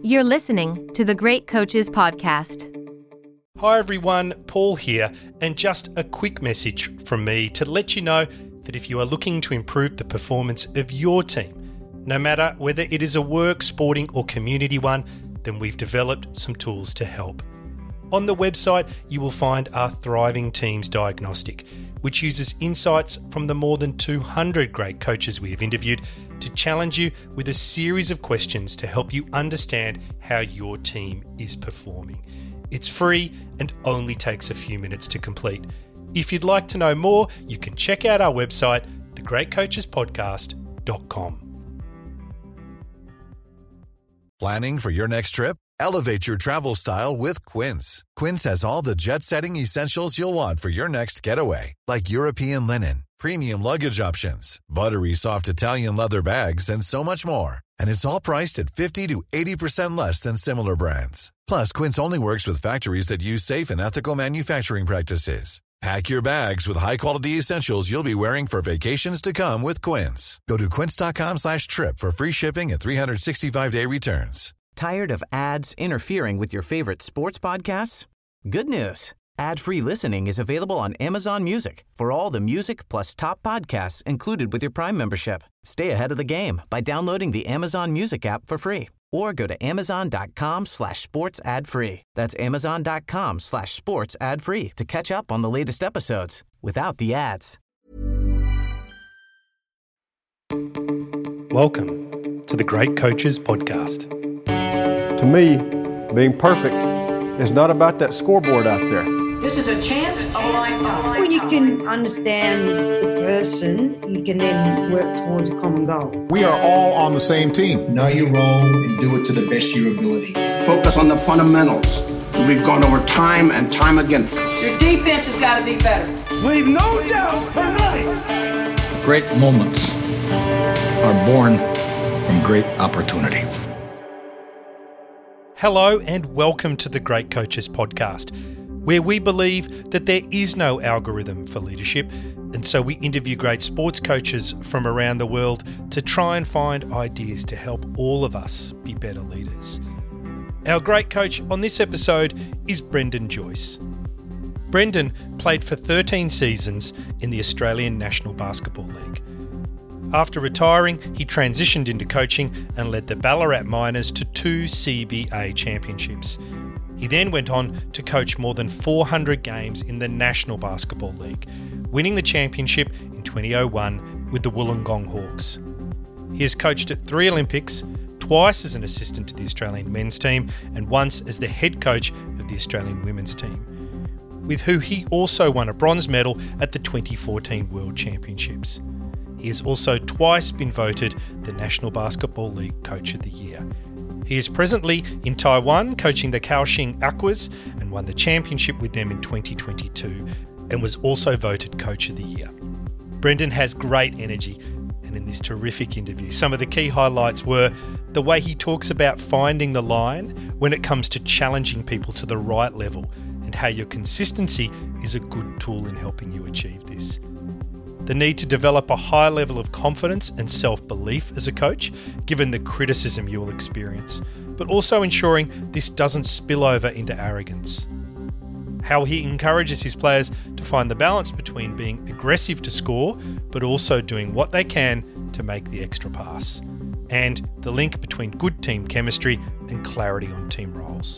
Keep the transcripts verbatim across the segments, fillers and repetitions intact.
You're listening to the Great Coaches Podcast. Hi everyone, Paul here, and just a quick message from me to let you know that if you are looking to improve the performance of your team, no matter whether it is a work, sporting or community one, then we've developed some tools to help. On the website, you will find our Thriving Teams Diagnostic, which uses insights from the more than two hundred great coaches we have interviewed to challenge you with a series of questions to help you understand how your team is performing. It's free and only takes a few minutes to complete. If you'd like to know more, you can check out our website, the great coaches podcast dot com. Planning for your next trip? Elevate your travel style with Quince. Quince has all the jet-setting essentials you'll want for your next getaway, like European linen, premium luggage options, buttery soft Italian leather bags, and so much more. And it's all priced at fifty to eighty percent less than similar brands. Plus, Quince only works with factories that use safe and ethical manufacturing practices. Pack your bags with high-quality essentials you'll be wearing for vacations to come with Quince. Go to quince.com slash trip for free shipping and three sixty-five day returns. Tired of ads interfering with your favorite sports podcasts? Good news. Ad-free listening is available on Amazon Music for all the music plus top podcasts included with your Prime membership. Stay ahead of the game by downloading the Amazon Music app for free or go to amazon.com slash sports ad free. That's amazon.com slash sports ad free to catch up on the latest episodes without the ads. Welcome to the Great Coaches Podcast. To me, being perfect is not about that scoreboard out there. This is a chance of a lifetime. When you can understand the person, you can then work towards a common goal. We are all on the same team. Know your role and do it to the best of your ability. Focus on the fundamentals. We've gone over time and time again. Your defense has got to be better. Leave no doubt tonight. Great moments are born from great opportunity. Hello and welcome to the Great Coaches Podcast, where we believe that there is no algorithm for leadership, and so we interview great sports coaches from around the world to try and find ideas to help all of us be better leaders. Our great coach on this episode is Brendan Joyce. Brendan played for thirteen seasons in the Australian National Basketball League. After retiring, he transitioned into coaching and led the Ballarat Miners to two C B A championships. He then went on to coach more than four hundred games in the National Basketball League, winning the championship in two thousand one with the Wollongong Hawks. He has coached at three Olympics, twice as an assistant to the Australian men's team and once as the head coach of the Australian women's team, with who he also won a bronze medal at the twenty fourteen World Championships. He has also twice been voted the National Basketball League Coach of the Year. He is presently in Taiwan coaching the Kaohsiung Aquas and won the championship with them in twenty twenty-two and was also voted Coach of the Year. Brendan has great energy, and in this terrific interview, some of the key highlights were the way he talks about finding the line when it comes to challenging people to the right level and how your consistency is a good tool in helping you achieve this. The need to develop a high level of confidence and self-belief as a coach, given the criticism you will experience, but also ensuring this doesn't spill over into arrogance. How he encourages his players to find the balance between being aggressive to score, but also doing what they can to make the extra pass. And the link between good team chemistry and clarity on team roles.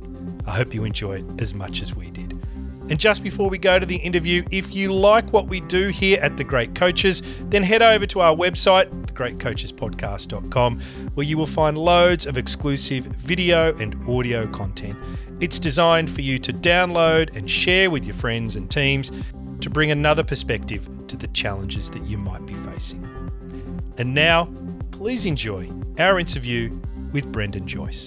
I hope you enjoy it as much as we did. And just before we go to the interview, if you like what we do here at The Great Coaches, then head over to our website, the great coaches podcast dot com, where you will find loads of exclusive video and audio content. It's designed for you to download and share with your friends and teams to bring another perspective to the challenges that you might be facing. And now, please enjoy our interview with Brendan Joyce.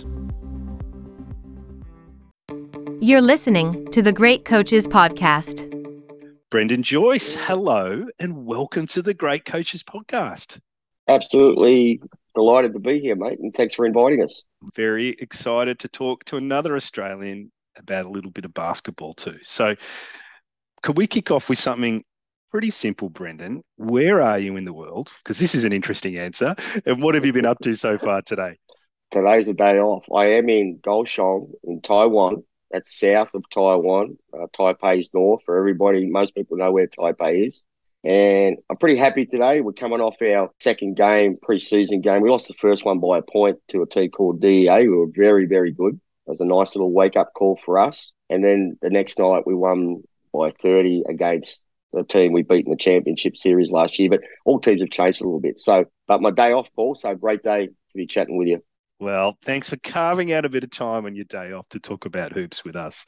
You're listening to the Great Coaches Podcast. Brendan Joyce, hello and welcome to the Great Coaches Podcast. Absolutely delighted to be here, mate, and thanks for inviting us. Very excited to talk to another Australian about a little bit of basketball too. So could we kick off with something pretty simple, Brendan? Where are you in the world? Because this is an interesting answer. And what have you been up to so far today? today's a day off. I am in Kaohsiung in Taiwan. That's south of Taiwan. Uh, Taipei's north. For everybody, most people know where Taipei is. And I'm pretty happy today. We're coming off our second game, pre-season game. We lost the first one by a point to a team called D E A, who were very, very good. It was a nice little wake-up call for us. And then the next night we won by thirty against the team we beat in the championship series last year. But all teams have changed a little bit. So, but my day off, Paul, so great day to be chatting with you. Well, thanks for carving out a bit of time on your day off to talk about hoops with us.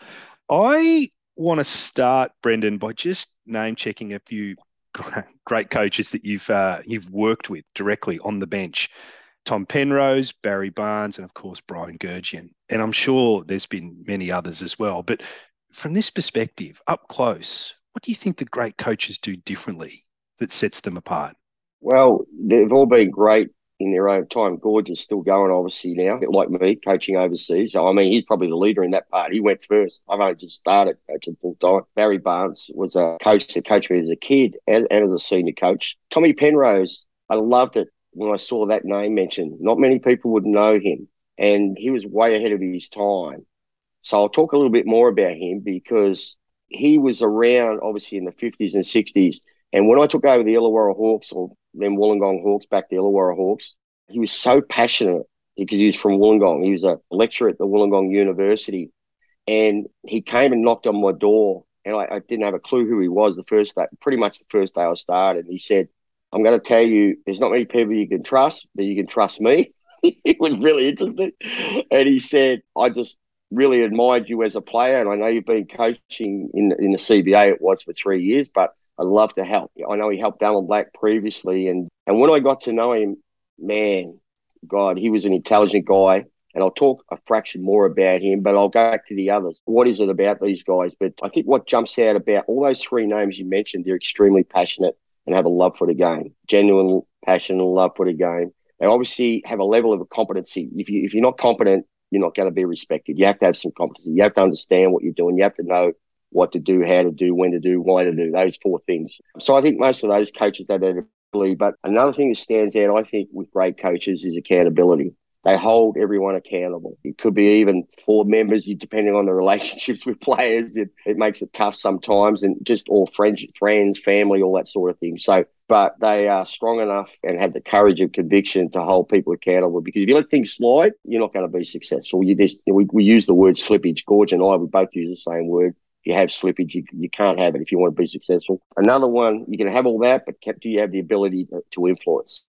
I want to start, Brendan, by just name-checking a few great coaches that you've uh, you've worked with directly on the bench. Tom Penrose, Barry Barnes, and of course, Brian Gurgian. And I'm sure there's been many others as well. But from this perspective, up close, what do you think the great coaches do differently that sets them apart? Well, they've all been great in their own time. Gorge is still going, obviously, now, like me, coaching overseas. So, I mean, he's probably the leader in that part. He went first. I've only just started coaching full-time. Barry Barnes was a coach that coached me as a kid and, and as a senior coach. Tommy Penrose, I loved it when I saw that name mentioned. Not many people would know him, and he was way ahead of his time. So I'll talk a little bit more about him because he was around, obviously, in the fifties and sixties. And when I took over the Illawarra Hawks, or then Wollongong Hawks, back to Illawarra Hawks, he was so passionate because he was from Wollongong. He was a lecturer at the Wollongong University. And he came and knocked on my door, and I, I didn't have a clue who he was the first day, pretty much the first day I started. He said, I'm going to tell you, there's not many people you can trust, but you can trust me. He was really interested. And he said, I just really admired you as a player, and I know you've been coaching in, in the C B A, it was for three years, but I'd love to help. I know he helped Alan Black previously. And, and when I got to know him, man, God, he was an intelligent guy. And I'll talk a fraction more about him, but I'll go back to the others. What is it about these guys? But I think what jumps out about all those three names you mentioned, they're extremely passionate and have a love for the game, genuine passion and love for the game. They obviously have a level of competency. If, you, if you're not competent, you're not going to be respected. You have to have some competency. You have to understand what you're doing. You have to know what to do, how to do, when to do, why to do, those four things. So I think most of those coaches have that ability. But another thing that stands out, I think, with great coaches is accountability. They hold everyone accountable. It could be even four members, depending on the relationships with players. It, it makes it tough sometimes, and just all friends, friends, family, all that sort of thing. So, but they are strong enough and have the courage and conviction to hold people accountable, because if you let things slide, you're not going to be successful. You just, we, we use the word slippage. Gorge and I, we both use the same word. If you have slippage, you, you can't have it if you want to be successful. Another one, you can have all that, but do you have the ability to, to influence?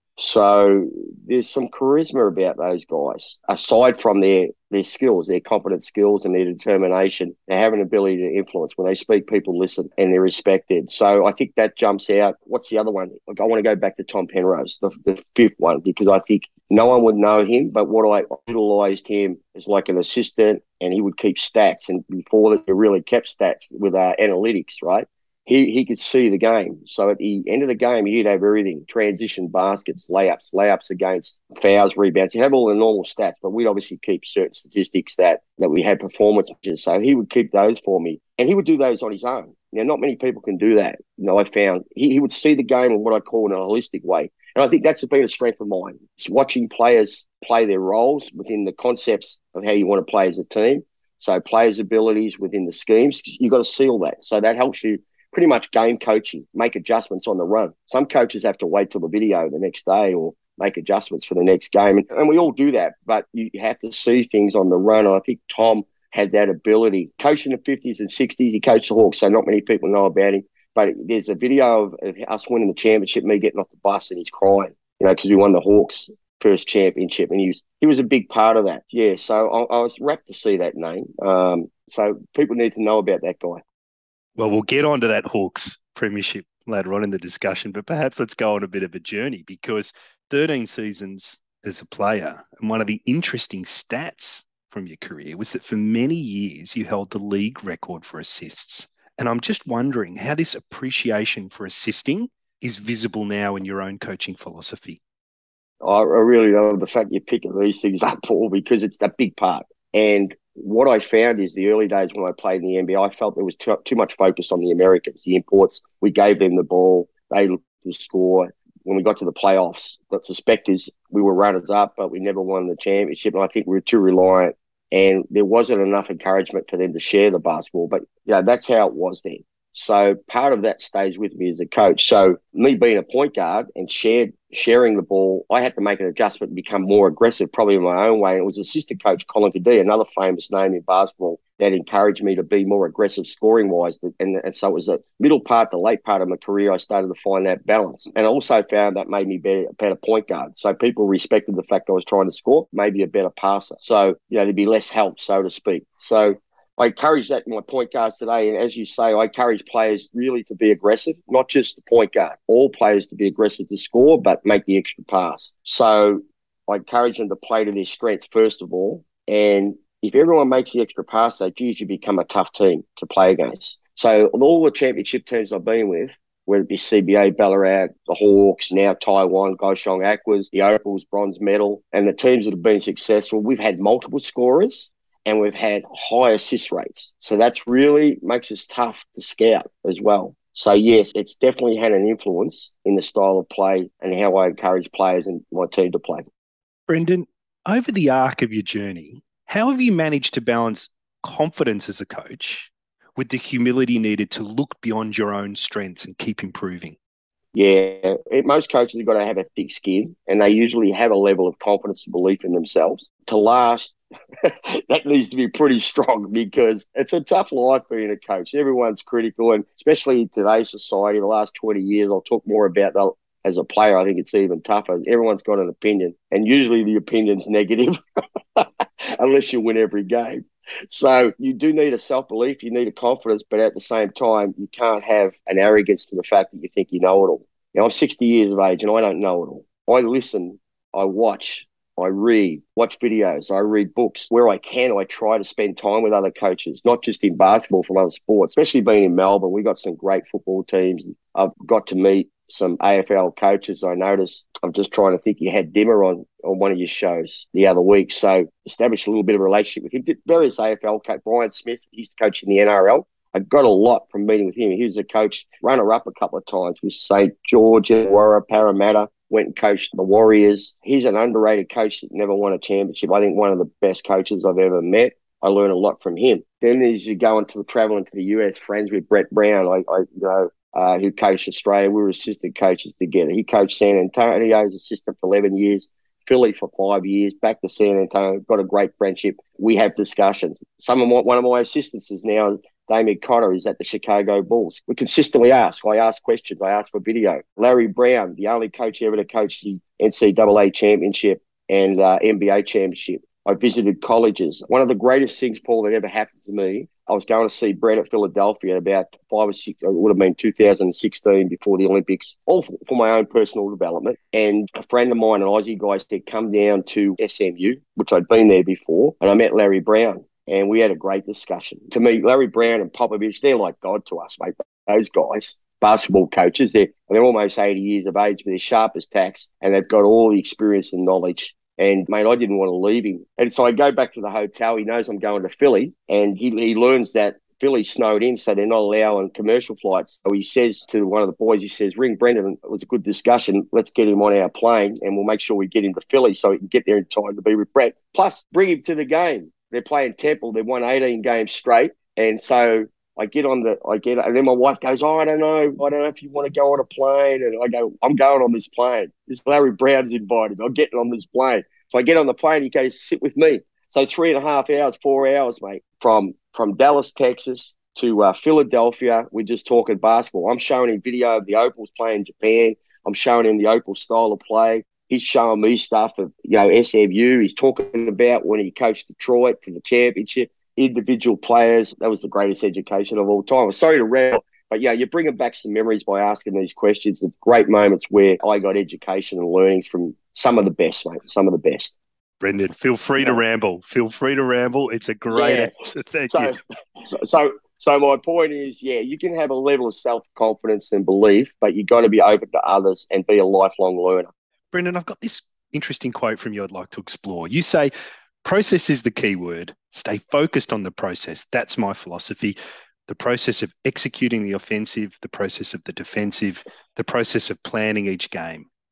So there's some charisma about those guys. Aside from their, their skills, their competent skills and their determination, they have an ability to influence. When they speak, people listen and they're respected. So I think that jumps out. What's the other one? Like, I want to go back to Tom Penrose, the, the fifth one, because I think no one would know him, but what I utilised him as like an assistant, and he would keep stats. And before that, he really kept stats with our analytics, right? He he could see the game. So at the end of the game, he'd have everything: transition, baskets, layups, layups against, fouls, rebounds. He'd have all the normal stats, but we'd obviously keep certain statistics that, that we had performance measures. So he would keep those for me. And he would do those on his own. Now, not many people can do that. You know, I found he, he would see the game in what I call in a holistic way. And I think that's been a strength of mine. It's watching players play their roles within the concepts of how you want to play as a team. So players' abilities within the schemes, you've got to see all that. So that helps you pretty much game coaching, make adjustments on the run. Some coaches have to wait till the video the next day or make adjustments for the next game. And, and we all do that, but you have to see things on the run. And I think Tom had that ability. Coaching the fifties and sixties, he coached the Hawks, so not many people know about him. But there's a video of, of us winning the championship, me getting off the bus and he's crying, you know, because we won the Hawks first championship. And he was he was a big part of that. Yeah, so I, I was rapt to see that name. Um, so people need to know about that guy. Well, we'll get on to that Hawks premiership later on in the discussion, but perhaps let's go on a bit of a journey, because thirteen seasons as a player, and one of the interesting stats from your career was that for many years you held the league record for assists. And I'm just wondering how this appreciation for assisting is visible now in your own coaching philosophy. I really love the fact you're picking these things up, Paul, because it's that big part. And what I found is the early days when I played in the N B A, I felt there was too, too much focus on the Americans, the imports. We gave them the ball. They looked to score. when we got to the playoffs. The suspect is we were runners up, but we never won the championship. And I think we were too reliant, and there wasn't enough encouragement for them to share the basketball. But yeah, that's how it was then. So part of that stays with me as a coach. So me being a point guard and shared sharing the ball, I had to make an adjustment and become more aggressive, probably in my own way. And it was assistant coach Colin Cadee, another famous name in basketball, that encouraged me to be more aggressive scoring-wise. And, and so it was the middle part, the late part of my career, I started to find that balance. And I also found that made me better, a better point guard. So people respected the fact I was trying to score, maybe a better passer. So, you know, there'd be less help, so to speak. So I encourage that in my point guards today. And as you say, I encourage players really to be aggressive, not just the point guard, all players to be aggressive to score, but make the extra pass. So I encourage them to play to their strengths, first of all. And if everyone makes the extra pass, they usually become a tough team to play against. So all the championship teams I've been with, whether it be C B A, Ballarat, the Hawks, now Taiwan, Kaohsiung Aquas, the Opals, bronze medal, and the teams that have been successful, we've had multiple scorers. And we've had high assist rates. So that's really makes us tough to scout as well. So, yes, it's definitely had an influence in the style of play and how I encourage players in my team to play. Brendan, over the arc of your journey, how have you managed to balance confidence as a coach with the humility needed to look beyond your own strengths and keep improving? Yeah, most coaches have got to have a thick skin, and they usually have a level of confidence and belief in themselves. To last, that needs to be pretty strong, because it's a tough life being a coach. Everyone's critical, and especially in today's society, the last twenty years, I'll talk more about that as a player. I think it's even tougher. Everyone's got an opinion, and usually the opinion's negative unless you win every game. So you do need a self-belief, you need a confidence, but at the same time, you can't have an arrogance to the fact that you think you know it all. Now, I'm sixty years of age and I don't know it all. I listen, I watch, I read, watch videos, I read books. Where I can, I try to spend time with other coaches, not just in basketball, from other sports, especially being in Melbourne. We've got some great football teams. I've got to meet some A F L coaches. I noticed, I'm just trying to think, you had Dimmer on, on one of your shows the other week. So established a little bit of a relationship with him. Did various A F L coach, Brian Smith, he's the coach in the N R L. I got a lot from meeting with him. He was a coach, runner-up a couple of times with Saint George, Warra, Parramatta, went and coached the Warriors. He's an underrated coach that never won a championship. I think one of the best coaches I've ever met. I learned a lot from him. Then as you go into traveling to the U S, friends with Brett Brown, I, I you know, Uh, who coached Australia. We were assistant coaches together. He coached San Antonio as assistant for eleven years, Philly for five years, back to San Antonio, got a great friendship. We have discussions. Some of my, one of my assistants is now, Damien Cotter, is at the Chicago Bulls. We consistently ask. I ask questions. I ask for video. Larry Brown, the only coach ever to coach the N C double A championship and uh, N B A championship. I visited colleges. One of the greatest things, Paul, that ever happened to me, I was going to see Brett at Philadelphia about five or six, it would have been two thousand sixteen, before the Olympics, all for, for my own personal development. And a friend of mine, an Aussie guy, said, come down to S M U, which I'd been there before, and I met Larry Brown, and we had a great discussion. To me, Larry Brown and Popovich, they're like God to us, mate. Those guys, basketball coaches, they're, they're almost eighty years of age, but they're sharp as tacks, and they've got all the experience and knowledge. And, mate, I didn't want to leave him. And so I go back to the hotel. He knows I'm going to Philly, and he, he learns that Philly snowed in, so they're not allowing commercial flights. So he says to one of the boys, he says, ring Brendan. It was a good discussion. Let's get him on our plane, and we'll make sure we get him to Philly so he can get there in time to be with Brett. Plus, bring him to the game. They're playing Temple. They've won eighteen games straight. And so I get on the, I get, and then my wife goes, oh, I don't know. I don't know if you want to go on a plane. And I go, I'm going on this plane. This Larry Brown's invited me. I'm getting on this plane. So I get on the plane. He goes, sit with me. So three and a half hours, four hours, mate, from, from Dallas, Texas to uh, Philadelphia. We're just talking basketball. I'm showing him video of the Opals playing Japan. I'm showing him the Opals style of play. He's showing me stuff of, you know, S M U. He's talking about when he coached Detroit to the championship. Individual players. That was the greatest education of all time. I'm sorry to ramble, but yeah, you're bringing back some memories by asking these questions of great moments where I got education and learnings from some of the best, mate, some of the best. Brendan, feel free to ramble. Feel free to ramble. It's a great yeah. answer. Thank so, you. So, so, so my point is, yeah, you can have a level of self-confidence and belief, but you got to be open to others and be a lifelong learner. Brendan, I've got this interesting quote from you I'd like to explore. You say, process is the key word. Stay focused on the process. That's my philosophy. The process of executing the offensive, the process of the defensive, the process of planning each game.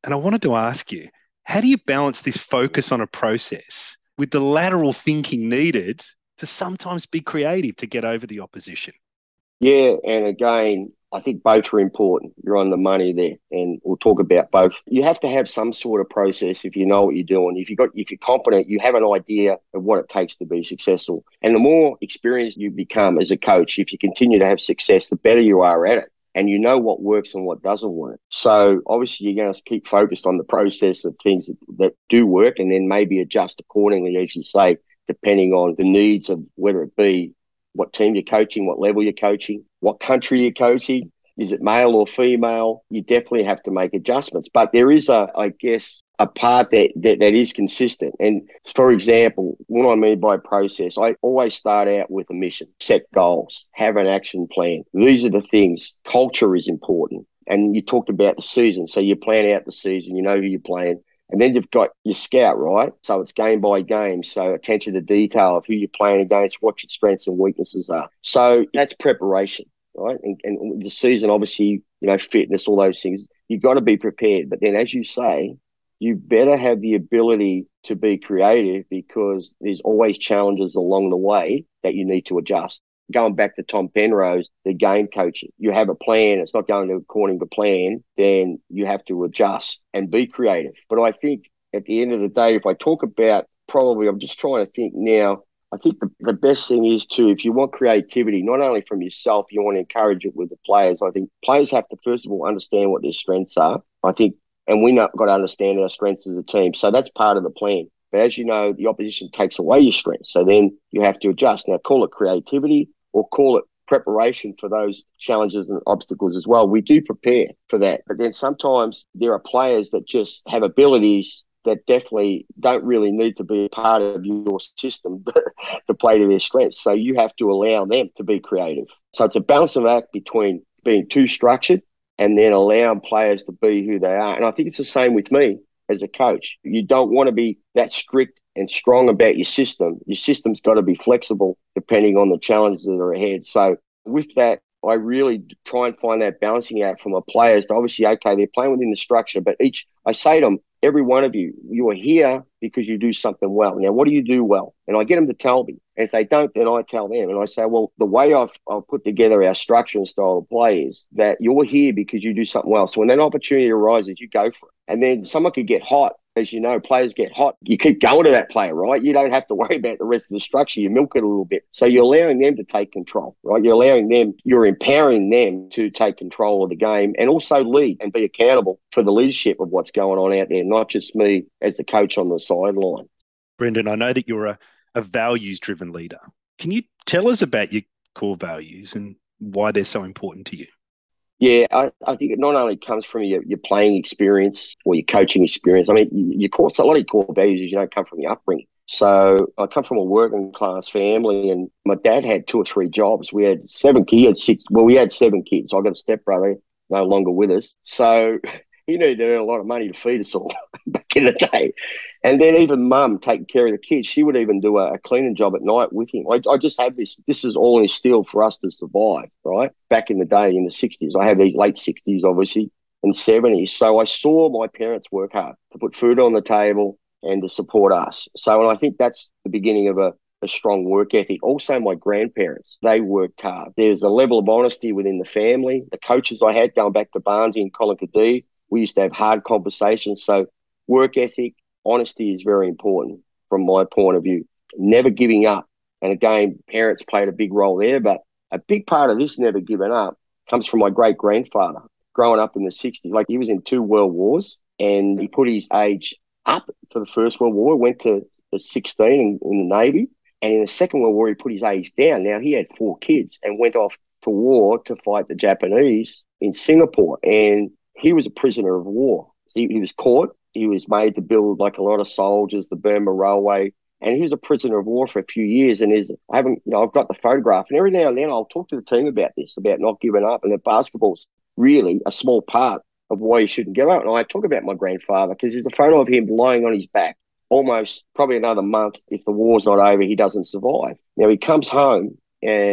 And I wanted to ask you, how do you balance this focus on a process with the lateral thinking needed to sometimes be creative to get over the opposition? Yeah, and again, I think both are important. You're on the money there, and we'll talk about both. You have to have some sort of process if you know what you're doing. If you got, if you're competent, you have an idea of what it takes to be successful. And the more experienced you become as a coach, if you continue to have success, the better you are at it. And you know what works and what doesn't work. So obviously you're going to keep focused on the process of things that, that do work, and then maybe adjust accordingly, as you say, depending on the needs of whether it be what team you're coaching, what level you're coaching, what country you're coaching. Is it male or female? You definitely have to make adjustments. But there is, a, I guess, a part that, that, that is consistent. And for example, what I mean by process, I always start out with a mission, set goals, have an action plan. These are the things. Culture is important. And you talked about the season. So you plan out the season, you know who you're playing. And then you've got your scout, right? So it's game by game. So attention to detail of who you're playing against, what your strengths and weaknesses are. So that's preparation, right? And, and the season, obviously, you know, fitness, all those things. You've got to be prepared. But then, as you say, you better have the ability to be creative, because there's always challenges along the way that you need to adjust. Going back to Tom Penrose, the game coaching, you have a plan, it's not going according to plan, then you have to adjust and be creative. But I think at the end of the day, if I talk about probably, I'm just trying to think now, I think the, the best thing is to, if you want creativity, not only from yourself, you want to encourage it with the players. I think players have to, first of all, understand what their strengths are. I think, and we not got to understand our strengths as a team. So that's part of the plan. But as you know, the opposition takes away your strengths. So then you have to adjust. Now, call it creativity or call it preparation for those challenges and obstacles as well. We do prepare for that. But then sometimes there are players that just have abilities that definitely don't really need to be a part of your system to play to their strengths. So you have to allow them to be creative. So it's a balancing act between being too structured and then allowing players to be who they are. And I think it's the same with me as a coach. You don't want to be that strict and strong about your system. Your system's got to be flexible depending on the challenges that are ahead. So with that, I really try and find that balancing act for my players to obviously, okay, they're playing within the structure, but each, I say to them, every one of you, you are here because you do something well. Now, what do you do well? And I get them to tell me. And if they don't, then I tell them. And I say, well, the way I've, I've put together our structure and style of play is that you're here because you do something well. So when that opportunity arises, you go for it. And then someone could get hot. As you know, players get hot. You keep going to that player, right? You don't have to worry about the rest of the structure. You milk it a little bit. So you're allowing them to take control, right? You're allowing them, you're empowering them to take control of the game and also lead and be accountable for the leadership of what's going on out there, not just me as the coach on the sideline. Brendan, I know that you're a, a values-driven leader. Can you tell us about your core values and why they're so important to you? Yeah, I, I think it not only comes from your, your playing experience or your coaching experience. I mean, your core, a lot of your core values, you don't come from your upbringing. So I come from a working class family, and my dad had two or three jobs. We had seven kids, he had six, well, we had seven kids. I got a stepbrother, no longer with us. So he needed to earn a lot of money to feed us all back in the day. And then even mum taking care of the kids, she would even do a, a cleaning job at night with him. I, I just have this, this is all instilled for us to survive, right? Back in the day, in the sixties, I have these late sixties, obviously, and seventies. So I saw my parents work hard to put food on the table and to support us. So, and I think that's the beginning of a, a strong work ethic. Also, my grandparents, they worked hard. There's a level of honesty within the family. The coaches I had, going back to Barnsley and Colin Cadee, we used to have hard conversations. So work ethic, honesty is very important from my point of view. Never giving up. And again, parents played a big role there, but a big part of this never giving up comes from my great-grandfather growing up in the sixties. Like, he was in two world wars, and he put his age up for the First World War, went to sixteen in, in the Navy, and in the Second World War, he put his age down. Now, he had four kids and went off to war to fight the Japanese in Singapore, and he was a prisoner of war. He, he was caught. He was made to build, like a lot of soldiers, the Burma Railway, and he was a prisoner of war for a few years. And there's, I haven't, you know, I've got the photograph, and every now and then I'll talk to the team about this, about not giving up, and that basketball's really a small part of why you shouldn't give up. And I talk about my grandfather because there's a photo of him lying on his back, almost probably another month. If the war's not over, he doesn't survive. Now, he comes home, and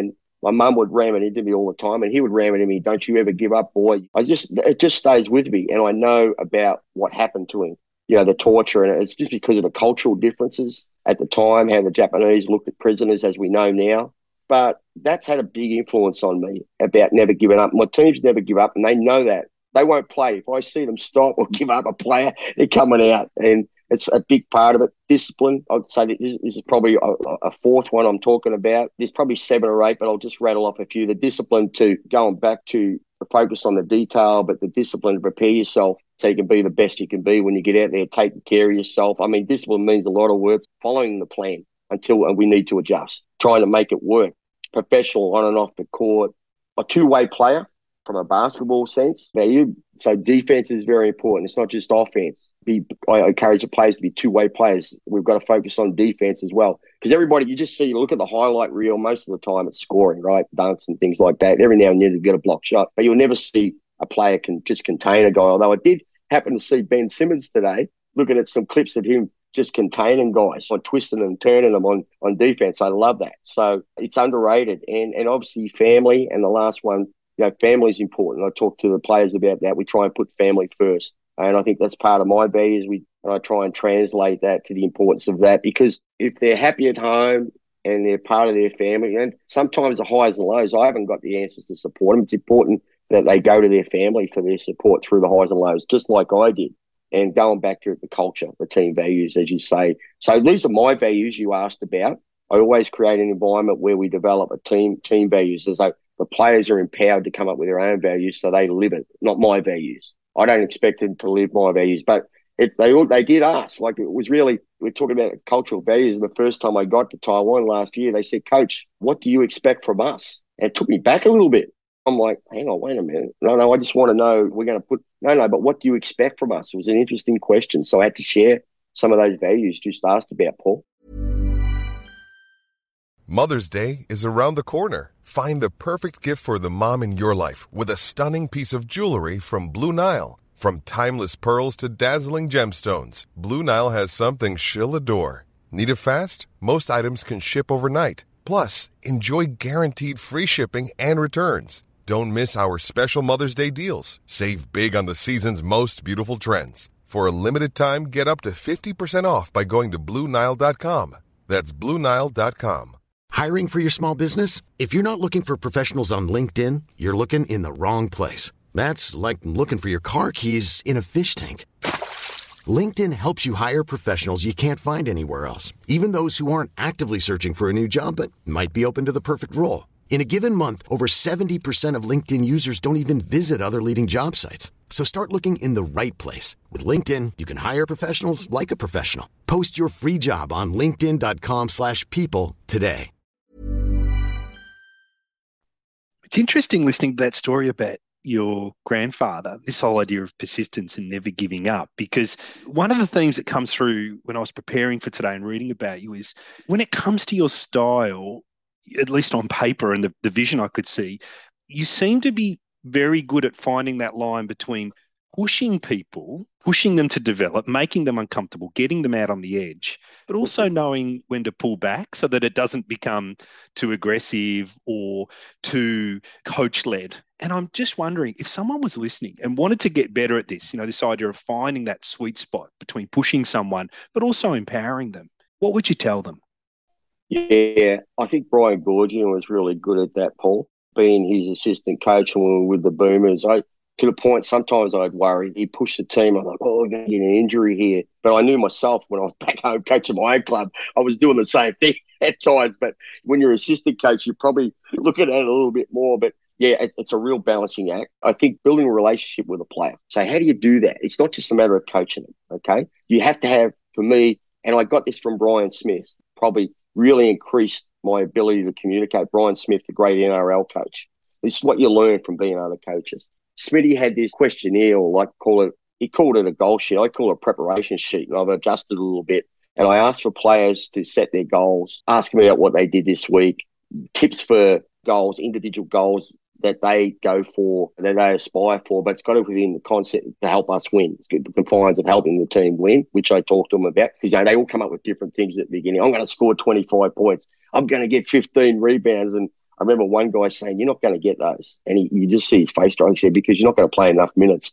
My mum would ram it into me all the time, and he would ram it into me, don't you ever give up, boy. I just, it just stays with me, and I know about what happened to him, you know, the torture, and it's just because of the cultural differences at the time, how the Japanese looked at prisoners, as we know now. But that's had a big influence on me about never giving up. My teams never give up, and they know that. They won't play. If I see them stop or give up a player, they're coming out. And it's a big part of it. Discipline, I'd say that this, this is probably a, a fourth one I'm talking about. There's probably seven or eight, but I'll just rattle off a few. The discipline to going back to focus on the detail, but the discipline to prepare yourself so you can be the best you can be when you get out there, taking care of yourself. I mean, discipline means a lot of work, following the plan until we need to adjust, trying to make it work. Professional on and off the court, a two-way player from a basketball sense. Value. So defense is very important. It's not just offense. Be, I encourage the players to be two-way players. We've got to focus on defense as well. Because everybody, you just see, you look at the highlight reel, most of the time it's scoring, right? Dunks and things like that. Every now and then you get a block shot. But you'll never see a player can just contain a guy. Although I did happen to see Ben Simmons today, looking at some clips of him just containing guys, on twisting and turning them on, on defense. I love that. So it's underrated. And and obviously family, and the last one, you know, family is important. I talk to the players about that. We try and put family first. And I think that's part of my values. We and I try and translate that to the importance of that, because if they're happy at home and they're part of their family, and sometimes the highs and lows, I haven't got the answers to support them. It's important that they go to their family for their support through the highs and lows, just like I did. And going back to the culture, the team values, as you say. So these are my values you asked about. I always create an environment where we develop a team team values. As though the players are empowered to come up with their own values, so they live it, not my values. I don't expect them to live my values, but it's they all they did ask. Like, it was really, we're talking about cultural values. And the first time I got to Taiwan last year, they said, "Coach, what do you expect from us?" And it took me back a little bit. I'm like, hang on, wait a minute. No, no, I just want to know, we're going to put, no, no, but what do you expect from us? It was an interesting question. So I had to share some of those values just asked about, Paul. Mother's Day is around the corner. Find the perfect gift for the mom in your life with a stunning piece of jewelry from Blue Nile. From timeless pearls to dazzling gemstones, Blue Nile has something she'll adore. Need it fast? Most items can ship overnight. Plus, enjoy guaranteed free shipping and returns. Don't miss our special Mother's Day deals. Save big on the season's most beautiful trends. For a limited time, get up to fifty percent off by going to Blue Nile dot com. That's Blue Nile dot com. Hiring for your small business? If you're not looking for professionals on LinkedIn, you're looking in the wrong place. That's like looking for your car keys in a fish tank. LinkedIn helps you hire professionals you can't find anywhere else, even those who aren't actively searching for a new job but might be open to the perfect role. In a given month, over seventy percent of LinkedIn users don't even visit other leading job sites. So start looking in the right place. With LinkedIn, you can hire professionals like a professional. Post your free job on linkedin dot com slash people today. It's interesting listening to that story about your grandfather, this whole idea of persistence and never giving up, because one of the themes that comes through when I was preparing for today and reading about you is when it comes to your style, at least on paper and the, the vision I could see, you seem to be very good at finding that line between pushing people, pushing them to develop, making them uncomfortable, getting them out on the edge, but also knowing when to pull back so that it doesn't become too aggressive or too coach-led. And I'm just wondering, if someone was listening and wanted to get better at this, you know, this idea of finding that sweet spot between pushing someone, but also empowering them, what would you tell them? Yeah, I think Brian Goorjian was really good at that, Paul, being his assistant coach when we were with the Boomers. I, to the point, sometimes I'd worry. He pushed the team. I'm like, oh, we're going to get an injury here. But I knew myself when I was back home coaching my own club, I was doing the same thing at times. But when you're assistant coach, you're probably looking at it a little bit more. But yeah, it, it's a real balancing act. I think building a relationship with a player. So how do you do that? It's not just a matter of coaching them, okay? You have to have, for me, and I got this from Brian Smith, probably really increased my ability to communicate. Brian Smith, the great N R L coach. This is what you learn from being other coaches. Smitty had this questionnaire, or like call it, he called it a goal sheet. I call it a preparation sheet, and I've adjusted a little bit. And I asked for players to set their goals, ask them about what they did this week, tips for goals, individual goals that they go for, that they aspire for, but it's got to be within the concept to help us win. It's the confines of helping the team win, which I talked to them about, because you know, they all come up with different things at the beginning. I'm going to score twenty-five points. I'm going to get fifteen rebounds. And I remember one guy saying, "You're not going to get those," and he, you just see his face drawing. He said, "Because you're not going to play enough minutes."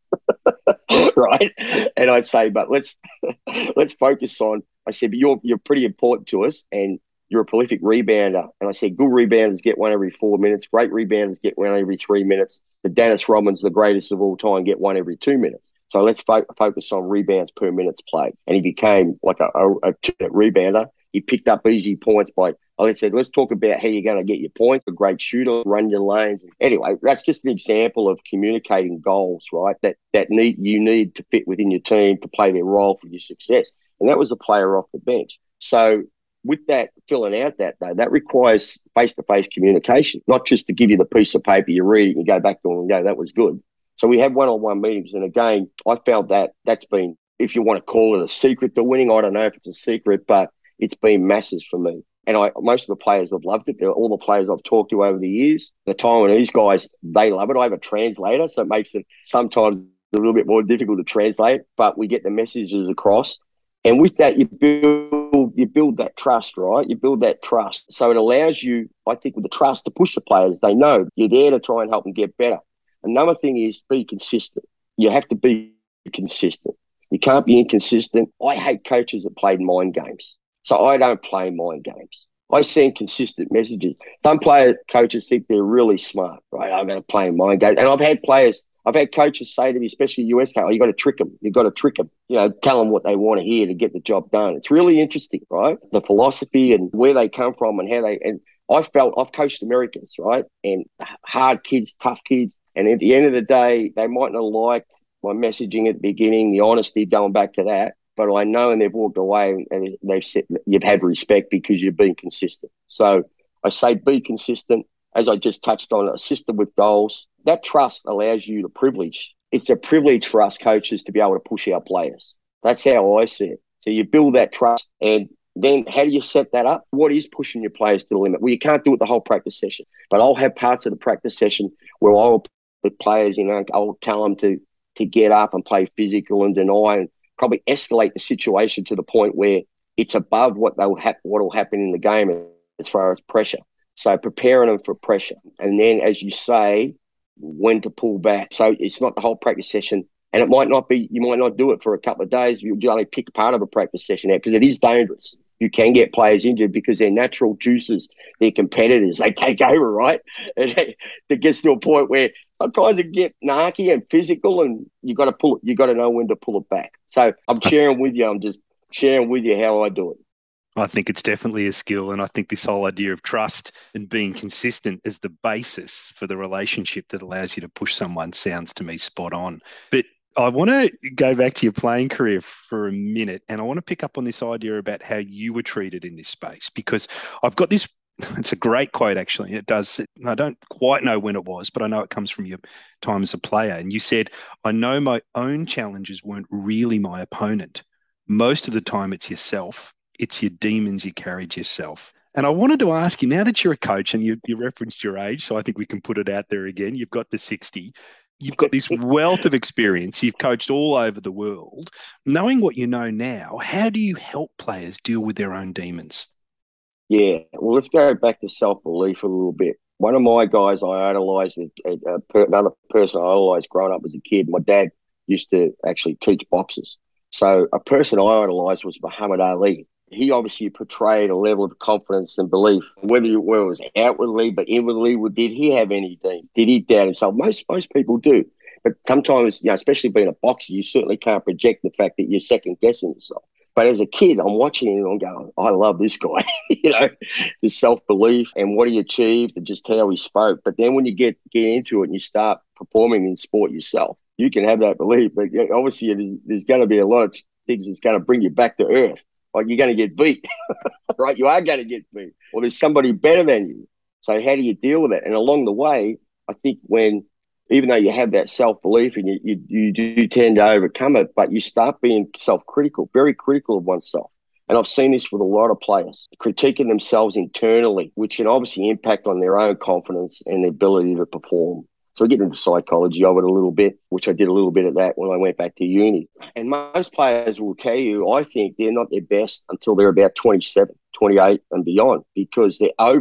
Right? And I'd say, but let's let's focus on. I said, but you're you're pretty important to us, and you're a prolific rebounder. And I said, good rebounders get one every four minutes. Great rebounders get one every three minutes. The Dennis Rodman's, the greatest of all time, get one every two minutes. So let's fo- focus on rebounds per minutes played. And he became like a, a, a rebounder. He picked up easy points by, I said, let's talk about how you're going to get your points. A great shooter, run your lanes. Anyway, that's just an example of communicating goals, right? That that need you need to fit within your team to play their role for your success. And that was a player off the bench. So with that, filling out that, though, that requires face-to-face communication, not just to give you the piece of paper you read and you go back to them and go, that was good. So we have one-on-one meetings. And again, I found that that's been, if you want to call it a secret to winning, I don't know if it's a secret, but it's been massive for me. And I, most of the players have loved it. They're all the players I've talked to over the years, the time and these guys, they love it. I have a translator, so it makes it sometimes a little bit more difficult to translate, but we get the messages across. And with that, you build you build that trust, right? You build that trust. So it allows you, I think, with the trust to push the players. They know you're there to try and help them get better. Another thing is be consistent. You have to be consistent. You can't be inconsistent. I hate coaches that played mind games. So I don't play mind games. I send consistent messages. Some player coaches think they're really smart, right? I'm going to play mind games. And I've had players, I've had coaches say to me, especially U S coaches, oh, you got to trick them. You've got to trick them. You know, tell them what they want to hear to get the job done. It's really interesting, right? The philosophy and where they come from and how they, and I felt I've coached Americans, right? And hard kids, tough kids. And at the end of the day, they might not like my messaging at the beginning, the honesty, going back to that. But I know, and they've walked away and they've said you've had respect because you've been consistent. So I say be consistent. As I just touched on, assist them with goals. That trust allows you the privilege. It's a privilege for us coaches to be able to push our players. That's how I see it. So you build that trust, and then how do you set that up? What is pushing your players to the limit? Well, you can't do it the whole practice session, but I'll have parts of the practice session where I'll put players, you know, I'll tell them to to get up and play physical and deny and probably escalate the situation to the point where it's above what they'll ha- what will happen in the game as far as pressure. So preparing them for pressure. And then, as you say, when to pull back. So it's not the whole practice session. And it might not be, you might not do it for a couple of days. You'll only pick part of a practice session out because it is dangerous. You can get players injured because their natural juices, their competitors, they take over, right? And it gets to a point where sometimes it get narky and physical, and you got to pull it. You got to know when to pull it back. So I'm sharing with you. I'm just sharing with you how I do it. I think it's definitely a skill. And I think this whole idea of trust and being consistent is the basis for the relationship that allows you to push someone sounds to me spot on. But I want to go back to your playing career for a minute, and I want to pick up on this idea about how you were treated in this space, because I've got this, it's a great quote actually. It does, I don't quite know when it was, but I know it comes from your time as a player. And you said, I know my own challenges weren't really my opponent. Most of the time it's yourself. It's your demons you carried yourself. And I wanted to ask you, now that you're a coach and you, you referenced your age, so I think we can put it out there again, you've got to sixty, you've got this wealth of experience, you've coached all over the world. Knowing what you know now, how do you help players deal with their own demons? Yeah, well, let's go back to self-belief a little bit. One of my guys I idolized, a, a, a, another person I idolized growing up as a kid, my dad used to actually teach boxers. So a person I idolized was Muhammad Ali. He obviously portrayed a level of confidence and belief, whether it was outwardly, but inwardly, did he have anything? Did he doubt himself? Most most people do. But sometimes, you know, especially being a boxer, you certainly can't project the fact that you're second-guessing yourself. But as a kid, I'm watching him and I'm going, I love this guy, you know, his self-belief and what he achieved and just how he spoke. But then when you get, get into it and you start performing in sport yourself, you can have that belief. But obviously, there's, there's going to be a lot of things that's going to bring you back to earth. Like you're going to get beat, right? You are going to get beat. Or there's somebody better than you. So how do you deal with it? And along the way, I think when, even though you have that self-belief and you, you, you do tend to overcome it, but you start being self-critical, very critical of oneself. And I've seen this with a lot of players, critiquing themselves internally, which can obviously impact on their own confidence and the ability to perform. So we get into psychology of it a little bit, which I did a little bit of that when I went back to uni. And most players will tell you, I think they're not their best until they're about twenty-seven, twenty-eight and beyond, because they're over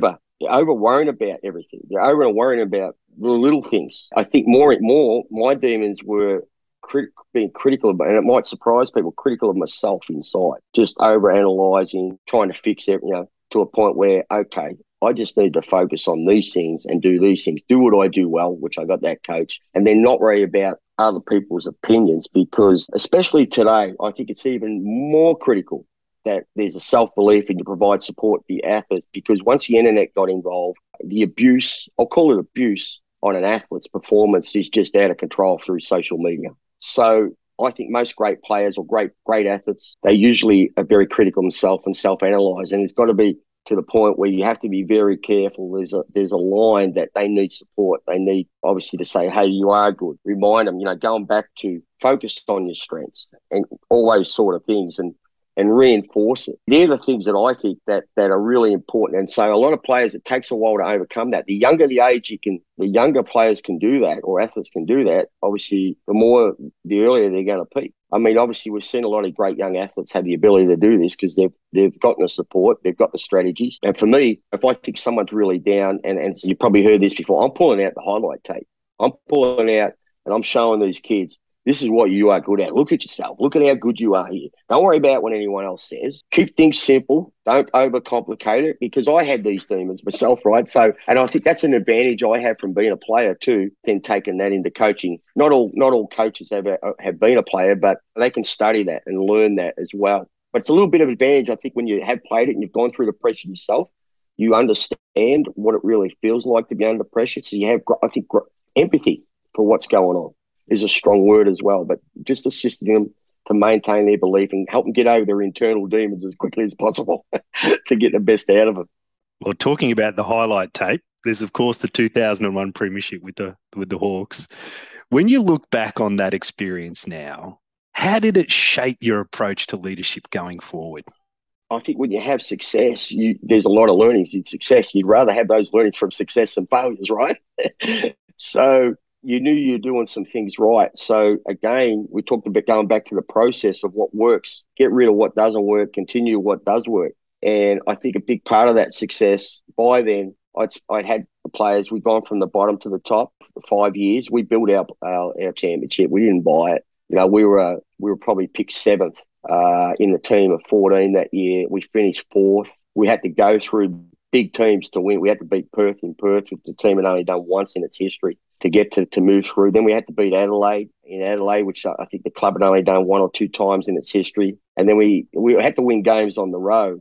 They're over worrying about everything. They're over worrying about the little things. I think more and more, my demons were crit- being critical of, and it might surprise people, critical of myself inside, just over analysing, trying to fix it, you know, to a point where, okay, I just need to focus on these things and do these things, do what I do well, which I got that coach, and then not worry about other people's opinions, because especially today, I think it's even more critical that there's a self-belief and you provide support for the athletes, because once the internet got involved, the abuse, I'll call it abuse, on an athlete's performance is just out of control through social media. So I think most great players or great great athletes, they usually are very critical themselves and self-analyse, and it's got to be to the point where you have to be very careful. There's a there's a line that they need support. They need, obviously, to say, hey, you are good. Remind them, you know, going back to focus on your strengths and all those sort of things, and and reinforce it. They're the things that I think that that are really important. And so a lot of players, it takes a while to overcome that. The younger the age you can, the younger players can do that, or athletes can do that, obviously, the more, the earlier they're going to peak. I mean, obviously, we've seen a lot of great young athletes have the ability to do this because they've they've gotten the support, they've got the strategies. And for me, if I think someone's really down, and, and you've probably heard this before, I'm pulling out the highlight tape. I'm pulling out and I'm showing these kids, this is what you are good at. Look at yourself. Look at how good you are here. Don't worry about what anyone else says. Keep things simple. Don't overcomplicate it, because I had these demons myself, right? So, and I think that's an advantage I have from being a player too, then taking that into coaching. Not all not all coaches have a, have been a player, but they can study that and learn that as well. But it's a little bit of advantage, I think, when you have played it and you've gone through the pressure yourself, you understand what it really feels like to be under pressure. So you have, I think, empathy for what's going on is a strong word as well, but just assisting them to maintain their belief and help them get over their internal demons as quickly as possible to get the best out of them. Well, talking about the highlight tape, there's of course the two thousand one premiership with the with the Hawks. When you look back on that experience now, how did it shape your approach to leadership going forward? I think when you have success, you, there's a lot of learnings in success. You'd rather have those learnings from success than failures, right? So you knew you were doing some things right. So again, we talked about going back to the process of what works, get rid of what doesn't work, continue what does work. And I think a big part of that success, by then, I'd, I'd had the players, we'd gone from the bottom to the top for five years. We built our, our, our championship. We didn't buy it. You know, we were uh, we were probably picked seventh uh, in the team of fourteen that year. We finished fourth. We had to go through big teams to win. We had to beat Perth in Perth, which the team had only done once in its history, to get to, to move through. Then we had to beat Adelaide in Adelaide, which I think the club had only done one or two times in its history. And then we, we had to win games on the road.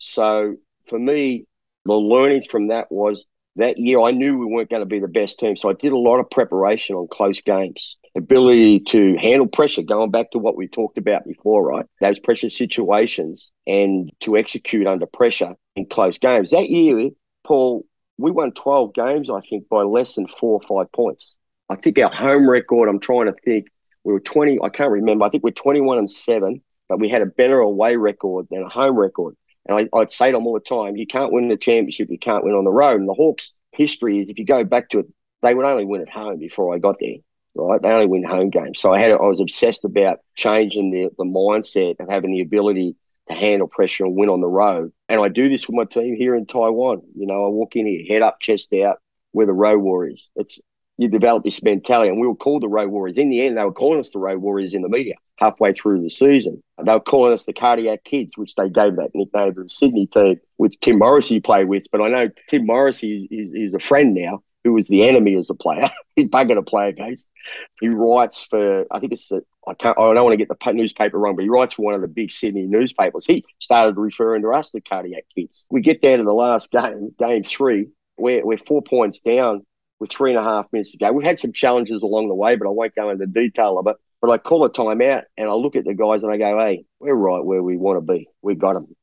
So for me, the learnings from that was that year I knew we weren't going to be the best team. So I did a lot of preparation on close games, ability to handle pressure, going back to what we talked about before, right? Those pressure situations and to execute under pressure in close games. That year, Paul, we won twelve games, I think, by less than four or five points. I think our home record, I'm trying to think, we were twenty, I can't remember, I think we're twenty-one and seven, but we had a better away record than a home record. And I, I'd say to them all the time, you can't win the championship, you can't win on the road. And the Hawks' history is, if you go back to it, they would only win at home before I got there, right? They only win home games. So I had, I was obsessed about changing the, the mindset of having the ability to handle pressure and win on the road. And I do this with my team here in Taiwan. You know, I walk in here, head up, chest out, we're the Road Warriors. It's, you develop this mentality, and we were called the Road Warriors. In the end, they were calling us the Road Warriors in the media halfway through the season. They were calling us the Cardiac Kids, which they gave that nickname to the Sydney team, which Tim Morrissey played with. But I know Tim Morrissey is, is, is a friend now, who was the enemy as a player. He's bugger to play against. He writes for, I think it's, a, I can't, I don't want to get the newspaper wrong, but he writes for one of the big Sydney newspapers. He started referring to us, the Cardiac Kids. We get down to the last game, game three, we're, we're four points down with three and a half minutes to go. We've had some challenges along the way, but I won't go into detail of it. But I call a timeout and I look at the guys and I go, hey, we're right where we want to be. We got them.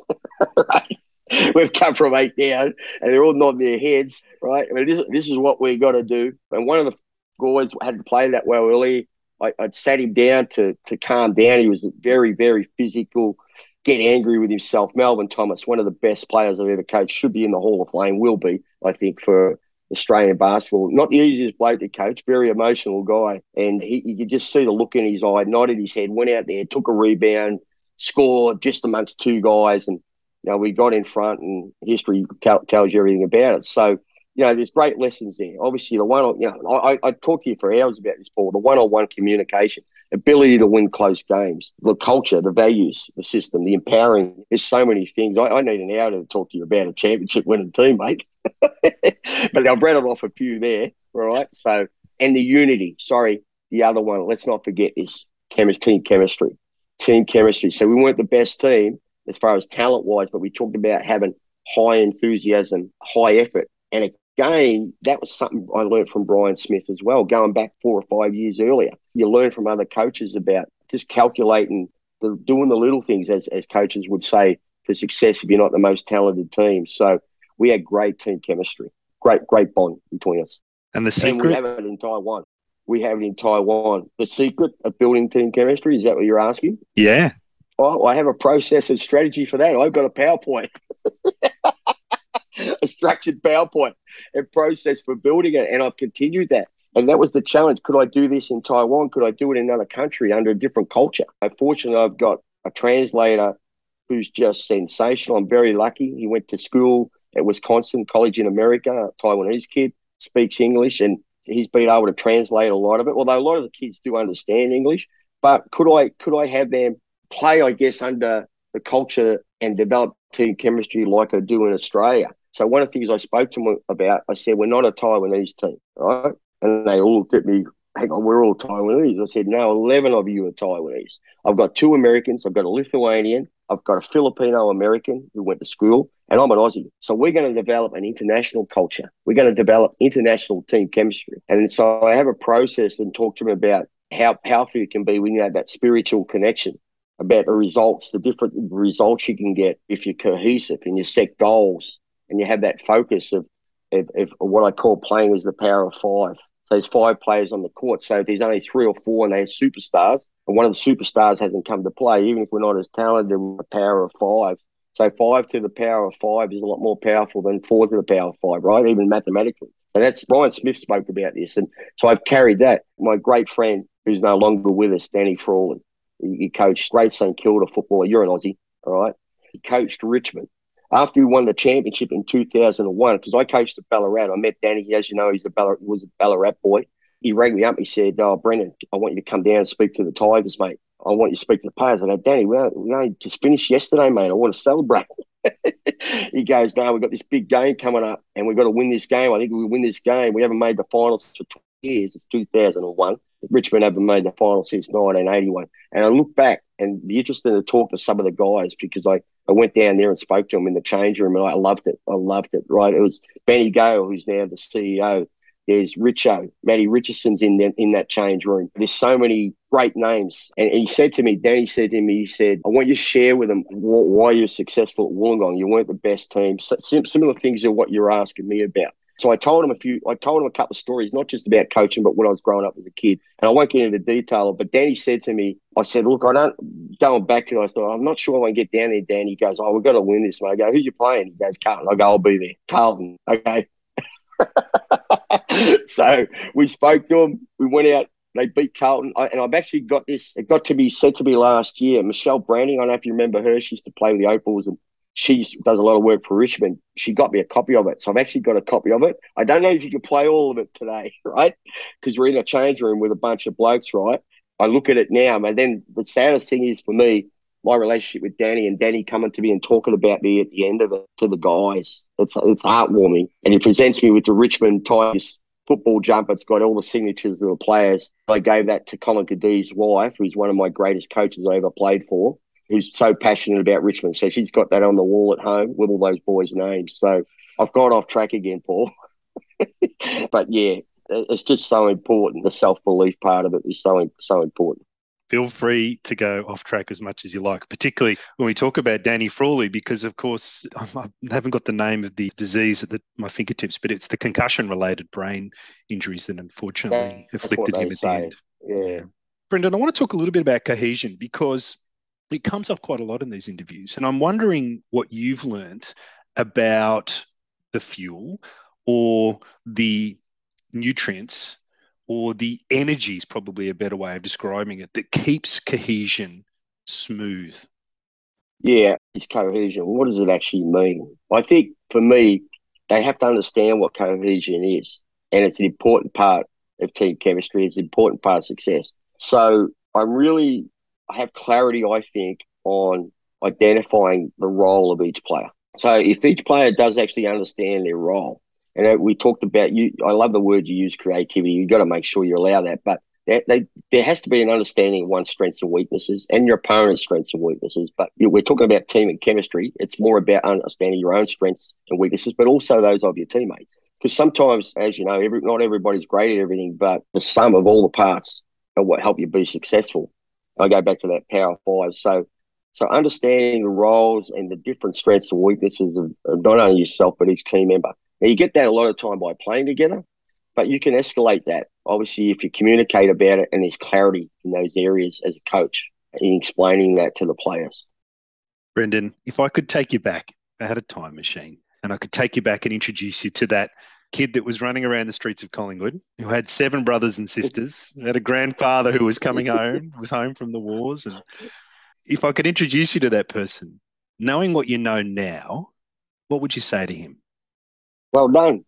Right? We've come from eight down and they're all nodding their heads, right? I mean, this, this is what we got to do. And one of the guys had to play that well early. I, I'd sat him down to to calm down. He was very, very physical, get angry with himself. Melvin Thomas, one of the best players I've ever coached, should be in the Hall of Fame, will be, I think, for Australian basketball. Not the easiest bloke to coach, very emotional guy. And he, you could just see the look in his eye, nodded his head, went out there, took a rebound, scored just amongst two guys. And You know, we got in front, and history tell, tells you everything about it. So, you know, there's great lessons there. Obviously, the one, you know, I, I talk to you for hours about this, Paul, the one-on-one communication, ability to win close games, the culture, the values, the system, the empowering. There's so many things. I, I need an hour to talk to you about a championship winning team, mate. But I've read it off a few there, all right? So, and the unity, sorry, the other one, let's not forget this, chemistry, team chemistry, team chemistry. So we weren't the best team as far as talent-wise, but we talked about having high enthusiasm, high effort, and again, that was something I learned from Brian Smith as well, going back four or five years earlier. You learn from other coaches about just calculating, the, doing the little things, as, as coaches would say, for success if you're not the most talented team. So we had great team chemistry, great, great bond between us. And the secret? And we have it in Taiwan. We have it in Taiwan. The secret of building team chemistry, is that what you're asking? Yeah. Oh, I have a process and strategy for that. I've got a PowerPoint. A structured PowerPoint and process for building it, and I've continued that. And that was the challenge. Could I do this in Taiwan? Could I do it in another country under a different culture? Unfortunately, I've got a translator who's just sensational. I'm very lucky. He went to school at Wisconsin College in America, a Taiwanese kid, speaks English, and he's been able to translate a lot of it, although a lot of the kids do understand English. But could I could I have them play, I guess, under the culture and develop team chemistry like I do in Australia? So one of the things I spoke to them about, I said, we're not a Taiwanese team, right? And they all looked at me, hang on, we're all Taiwanese. I said, no, eleven of you are Taiwanese. I've got two Americans. I've got a Lithuanian. I've got a Filipino-American who went to school, and I'm an Aussie. So we're going to develop an international culture. We're going to develop international team chemistry. And so I have a process and talk to them about how powerful it can be when you have that spiritual connection, about the results, the different results you can get if you're cohesive and you set goals. And you have that focus of, of, of what I call playing as the power of five. So there's five players on the court. So if there's only three or four and they're superstars, and one of the superstars hasn't come to play, even if we're not as talented, with the power of five. So five to the power of five is a lot more powerful than four to the power of five, right? Even mathematically. And that's, Brian Smith spoke about this. And so I've carried that. My great friend, who's no longer with us, Danny Frawley, he, he coached great St Kilda footballer. You're an Aussie, all right? He coached Richmond. After we won the championship in two thousand one, because I coached at Ballarat, I met Danny. As you know, he's a Ballarat, was a Ballarat boy. He rang me up. He said, oh, Brendan, I want you to come down and speak to the Tigers, mate. I want you to speak to the players. I go, Danny, we only, we only just finished yesterday, mate. I want to celebrate. He goes, no, we've got this big game coming up, and we've got to win this game. I think we win this game. We haven't made the finals for twenty years. It's two thousand one. Richmond haven't made the final since nineteen eighty-one. And I look back and be interested to talk to some of the guys, because I, I went down there and spoke to them in the change room, and I loved it. I loved it, right? It was Benny Gale, who's now the C E O. There's Richo, Matty Richardson's in the, in that change room. There's so many great names. And he said to me, Danny said to me, he said, I want you to share with them why you're successful at Wollongong. You weren't the best team. So, similar things to what you're asking me about. So I told him a few, I told him a couple of stories, not just about coaching, but when I was growing up as a kid. And I won't get into detail, but Danny said to me, I said, look, I don't, going back to it, I thought, I'm not sure I can get down there, Danny. He goes, oh, we've got to win this, mate. I go, who you playing? He goes, Carlton. I go, I'll be there. Carlton. Okay. So we spoke to him. We went out. They beat Carlton. I, and I've actually got this, it got to be said to me last year. Michelle Branding, I don't know if you remember her. She used to play with the Opals, and she does a lot of work for Richmond. She got me a copy of it. So I've actually got a copy of it. I don't know if you can play all of it today, right? Because we're in a change room with a bunch of blokes, right? I look at it now, and then the saddest thing is for me, my relationship with Danny, and Danny coming to me and talking about me at the end of it to the guys. It's it's heartwarming. And he presents me with the Richmond Tigers football jumper. It's got all the signatures of the players. I gave that to Colin Cadie's wife, who's one of my greatest coaches I ever played for, who's so passionate about Richmond. So she's got that on the wall at home with all those boys' names. So I've gone off track again, Paul. But yeah, it's just so important. The self-belief part of it is so so important. Feel free to go off track as much as you like, particularly when we talk about Danny Frawley, because, of course, I haven't got the name of the disease at the, my fingertips, but it's the concussion-related brain injuries that unfortunately That's afflicted him at say. the end. Yeah. Brendan, I want to talk a little bit about cohesion, because it comes up quite a lot in these interviews, and I'm wondering what you've learnt about the fuel or the nutrients or the energy is probably a better way of describing it, that keeps cohesion smooth. Yeah, it's cohesion. What does it actually mean? I think for me, they have to understand what cohesion is, and it's an important part of team chemistry. It's an important part of success. So I'm really I have clarity, I think, on identifying the role of each player. So if each player does actually understand their role, and we talked about you, I love the word you use, creativity. You've got to make sure you allow that, but They, they, there has to be an understanding of one's strengths and weaknesses and your opponent's strengths and weaknesses. But you know, we're talking about team and chemistry. It's more about understanding your own strengths and weaknesses, but also those of your teammates. Because sometimes, as you know, every, not everybody's great at everything, but the sum of all the parts are what help you be successful. I go back to that power five. So, so understanding the roles and the different strengths and weaknesses of, of not only yourself, but each team member. Now, you get that a lot of time by playing together, but you can escalate that, obviously, if you communicate about it and there's clarity in those areas as a coach in explaining that to the players. Brendan, if I could take you back, I had a time machine, and I could take you back and introduce you to that kid that was running around the streets of Collingwood, who had seven brothers and sisters, had a grandfather who was coming home, was home from the wars. And if I could introduce you to that person, knowing what you know now, what would you say to him? Well done.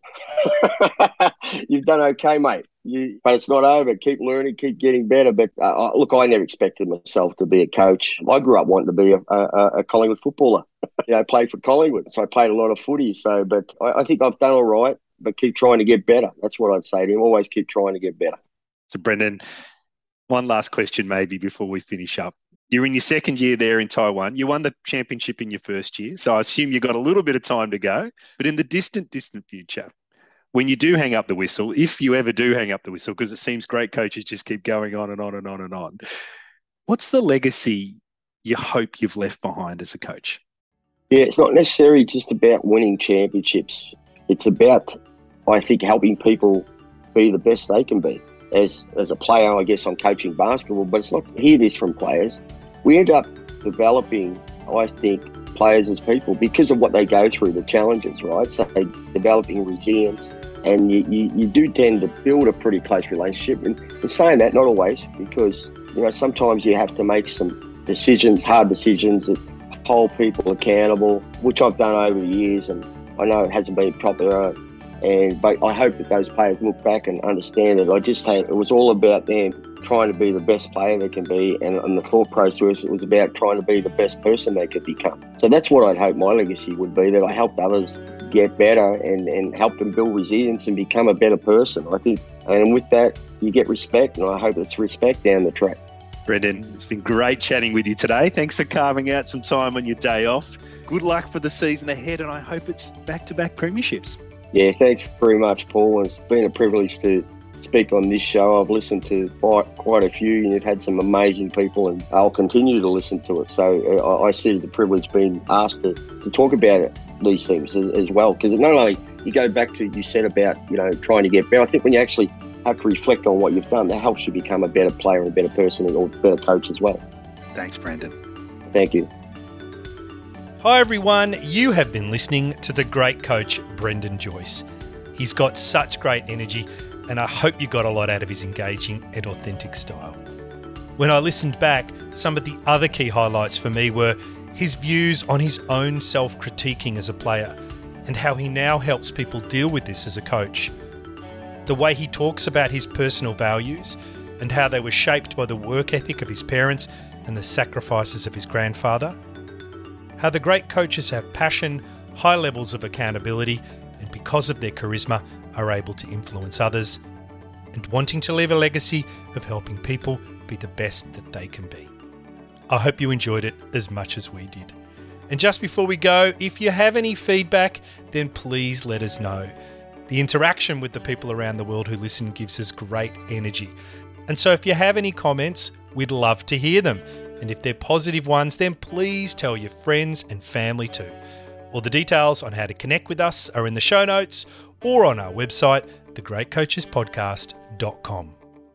You've done okay, mate. You, but it's not over. Keep learning, keep getting better. But uh, look, I never expected myself to be a coach. I grew up wanting to be a, a, a Collingwood footballer. you know, I played for Collingwood, so I played a lot of footy. So, but I, I think I've done all right. But keep trying to get better. That's what I'd say to him. Always keep trying to get better. So, Brendan, one last question maybe before we finish up. You're in your second year there in Taiwan. You won the championship in your first year, so I assume you've got a little bit of time to go. But in the distant, distant future, when you do hang up the whistle, if you ever do hang up the whistle, because it seems great coaches just keep going on and on and on and on, what's the legacy you hope you've left behind as a coach? Yeah, it's not necessarily just about winning championships. It's about, I think, helping people be the best they can be. As as a player, I guess I'm coaching basketball, but it's not to hear this from players. We end up developing, I think, players as people because of what they go through, the challenges, right? So they're developing resilience, and you, you, you do tend to build a pretty close relationship. And in saying that, not always, because, you know, sometimes you have to make some decisions, hard decisions that hold people accountable, which I've done over the years, and I know it hasn't been popular. And but I hope that those players look back and understand that I just think it was all about them trying to be the best player they can be, and, and the thought process, it was about trying to be the best person they could become. So that's what I'd hope my legacy would be, that I helped others get better and, and help them build resilience and become a better person. I think, and with that, you get respect, and I hope it's respect down the track. Brendan, it's been great chatting with you today. Thanks for carving out some time on your day off. Good luck for the season ahead, and I hope it's back-to-back premierships. Yeah, thanks very much, Paul. It's been a privilege to speak on this show. I've listened to quite, quite a few, and you've had some amazing people, and I'll continue to listen to it. So uh, I see the privilege being asked to, to talk about it, these things as, as well. Because not only you go back to, you said about, you know, trying to get better, I think when you actually have to reflect on what you've done, that helps you become a better player and a better person or a better coach as well. Thanks, Brendan. Thank you. Hi everyone, you have been listening to the great coach Brendan Joyce. He's got such great energy, and I hope you got a lot out of his engaging and authentic style. When I listened back, some of the other key highlights for me were his views on his own self-critiquing as a player and how he now helps people deal with this as a coach. The way he talks about his personal values and how they were shaped by the work ethic of his parents and the sacrifices of his grandfather. How the great coaches have passion, high levels of accountability, and because of their charisma are able to influence others, and wanting to leave a legacy of helping people be the best that they can be. I hope you enjoyed it as much as we did. And just before we go, if you have any feedback, then please let us know. The interaction with the people around the world who listen gives us great energy. And so if you have any comments, we'd love to hear them. And if they're positive ones, then please tell your friends and family too. All the details on how to connect with us are in the show notes or on our website, the great coaches podcast dot com.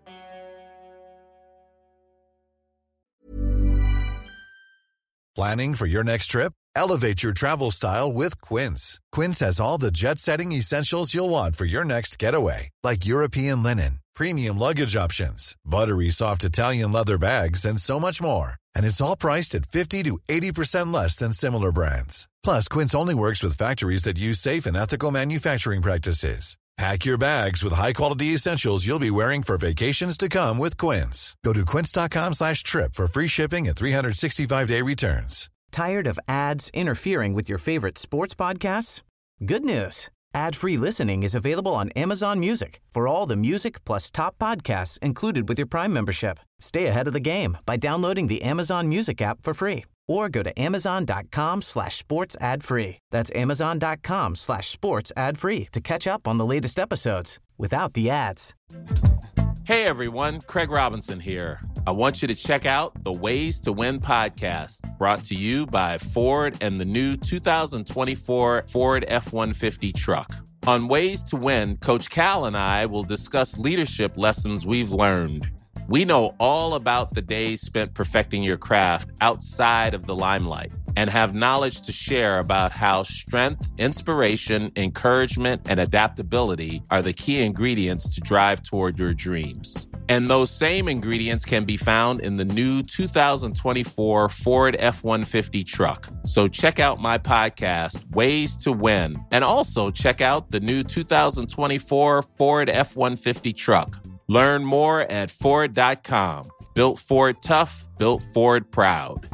Planning for your next trip? Elevate your travel style with Quince. Quince has all the jet-setting essentials you'll want for your next getaway, like European linen, premium luggage options, buttery soft Italian leather bags, and so much more. And it's all priced at fifty to eighty percent less than similar brands. Plus, Quince only works with factories that use safe and ethical manufacturing practices. Pack your bags with high-quality essentials you'll be wearing for vacations to come with Quince. Go to quince.com slash trip for free shipping and three sixty-five day returns. Tired of ads interfering with your favorite sports podcasts? Good news. Ad-free listening is available on Amazon Music for all the music plus top podcasts included with your Prime membership. Stay ahead of the game by downloading the Amazon Music app for free or go to amazon.com slash sports ad free. That's amazon.com slash sports ad free to catch up on the latest episodes without the ads. Hey everyone, Craig Robinson here. I want you to check out the Ways to Win podcast, brought to you by Ford and the new two thousand twenty-four Ford F one fifty truck. On Ways to Win, Coach Cal and I will discuss leadership lessons we've learned. We know all about the days spent perfecting your craft outside of the limelight and have knowledge to share about how strength, inspiration, encouragement, and adaptability are the key ingredients to drive toward your dreams. And those same ingredients can be found in the new two thousand twenty-four Ford F one fifty truck. So check out my podcast, Ways to Win, and also check out the new two thousand twenty-four Ford F one fifty truck. Learn more at Ford dot com. Built Ford tough, built Ford proud.